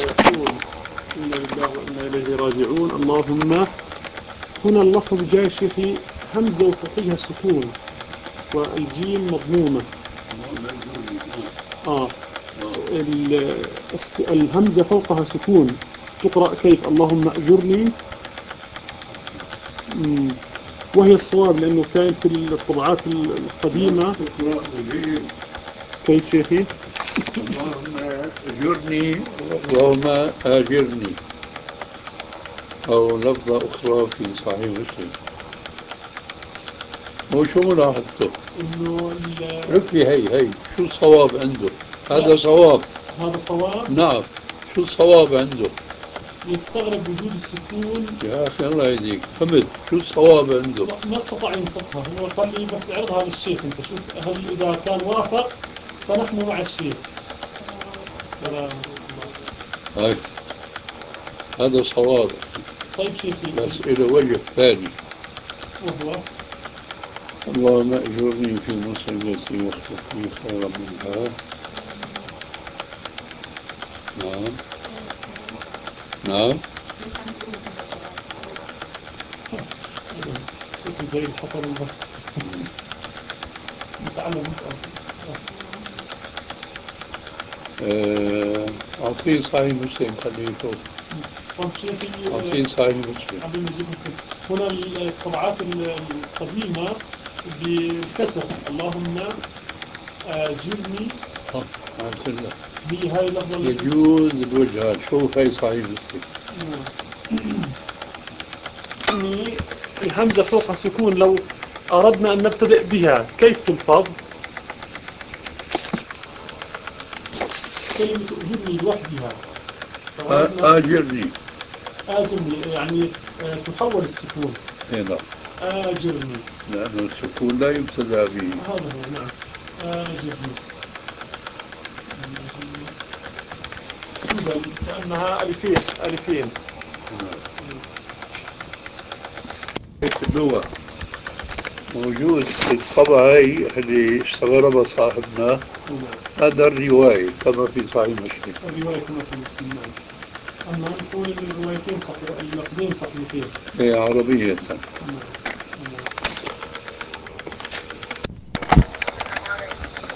يقول إنا لله وإنا إليه راجعون. اللهم، هنا اللفظ جاي شيخي همزة وفوقها سكون والجيم مضمومة. الهمزة فوقها سكون تقرأ كيف؟ اللهم أجرني. وهي الصواب لأنه كان في الطبعات القديمة. كيف شيخي؟ اللهم أجرني اللهم آجرني، أو لفظة أخرى في صحيح مسلم. هو شو ملاحظته؟ إنه ركبي هي شو الصواب عنده؟ هذا صواب. هذا صواب؟ نعم. شو الصواب عنده؟ يستغرب وجود السكون. يا أخي الله يهديك، فهمت شو الصواب عنده؟ ما استطاع ينطقها. هو قال لي بس اعرضها للشيخ انت شوف هل اذا كان وافق فنحن مع الشيخ. سلام الله. هاي هذا صواب. طيب شيخي. بس إلى وجه ثاني. وهو اللهم أجرني في مصيبتي واخلف لي خيرا منها. نعم نعم. زي الحسن البصري. نتعلم نسأل. أعطيه صحيح مسلم خليه يشوف. طب شيخي أعطيه صحيح مسلم. قبل ما نجيب مسلم، هنا الطبعات القديمة بالكسر اللهم أجرني. قلت لك هي هاي لفظة يجوز الوجهات. شوف هي صحيح مسلم. الهمزة فوق سكون لو أردنا أن نبتدئ بها كيف تلفظ؟ كلمة أجرني لوحدها. آجرني. آجرني يعني تحول السكون. نعم. آجرني لأنه السكون لا يبتدأ به. هذا هو. نعم آجرني توبل كأنها ألفين ألفين. في اللغة موجود في الطبعة اللي استغربها صاحبنا. هذا الرواية كما في صحيح مسلم. الرواية كما في مسلم. نعم. أما نقول الروايتين صحيح، اللفظين صحيحين. هي عربية. نعم.